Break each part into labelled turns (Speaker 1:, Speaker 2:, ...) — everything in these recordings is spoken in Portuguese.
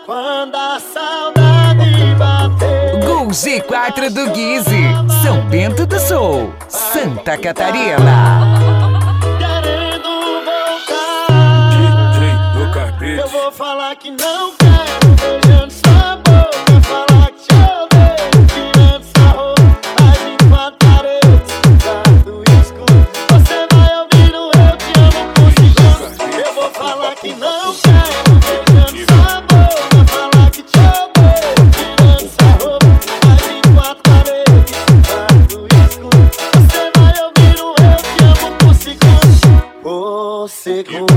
Speaker 1: Quando a saudade bater.
Speaker 2: Gol G4 do Guize, São Bento do Sul, Santa Catarina.
Speaker 1: Querendo voltar,
Speaker 3: DJ do Carpete.
Speaker 1: eu vou falar que não quero, beijando sua boca. Falar que te odeio, tirando sua roupa. As 24 paredes, quarto escuro. Você vai ouvir o eu te amo por segundo. Eu vou falar que não quero, beijando sua boca. Falar que te odeio, tirando sua roupa. As 24 paredes, quarto escuro. Você vai ouvir o eu te amo por segundo. Por segundo.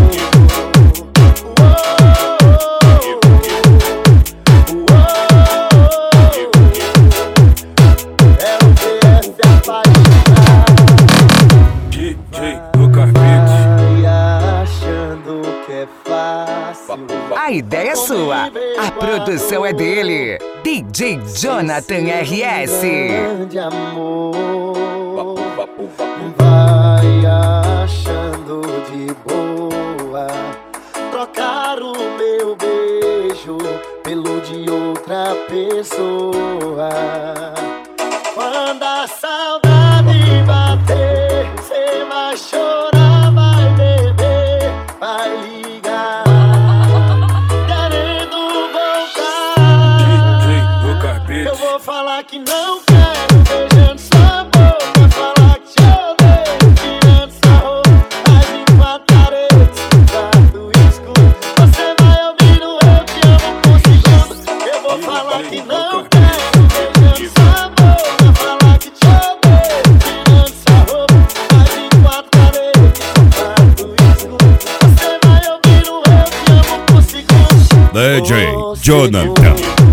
Speaker 3: DJ do Carpete.
Speaker 1: Achando que é fácil.
Speaker 2: A ideia é sua, a produção é dele, DJ Jonathan RS.
Speaker 1: Grande amor. Vai achando de boa trocar o meu beijo pelo de outra pessoa. Quando a saudade bater, cê vai chorar, vai beber, vai ligar, querendo voltar.
Speaker 3: DJ do Carpete.
Speaker 1: Eu vou falar que não quero, beijando sua boca. Falar que te odeio, tirando sua roupa. As 24 paredes, quarto escuro. Você vai ouvir o eu te amo por segundo. Eu vou falar que não quero, beijando sua boca. Falar que te odeio, tirando sua roupa. As 24 paredes, quarto escuro. Você vai ouvir o eu te amo por segundo.
Speaker 4: DJ Jonathan.